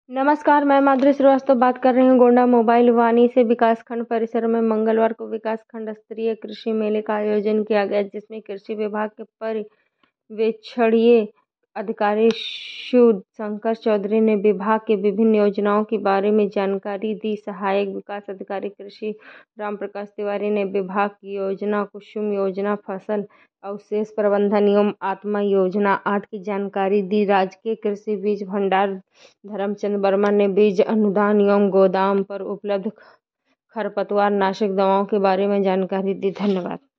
नमस्कार, मैं माधुरी श्रीवास्तव बात कर रही हूँ गोंडा मोबाइल वानी से। विकासखंड परिसर में मंगलवार को विकासखंड स्तरीय कृषि मेले का आयोजन किया गया, जिसमें कृषि विभाग के पर्यवेक्षणीय अधिकारी शिव शंकर चौधरी ने विभाग की विभिन्न योजनाओं के बारे में जानकारी दी। सहायक विकास अधिकारी कृषि रामप्रकाश तिवारी ने विभाग की योजना, कुसुम योजना, फसल अवशेष प्रबंधन एवं आत्मा योजना आदि की जानकारी दी। राजकीय कृषि बीज भंडार धर्मचंद वर्मा ने बीज अनुदान एवं गोदाम पर उपलब्ध खरपतवार नाशक दवाओं के बारे में जानकारी दी। धन्यवाद।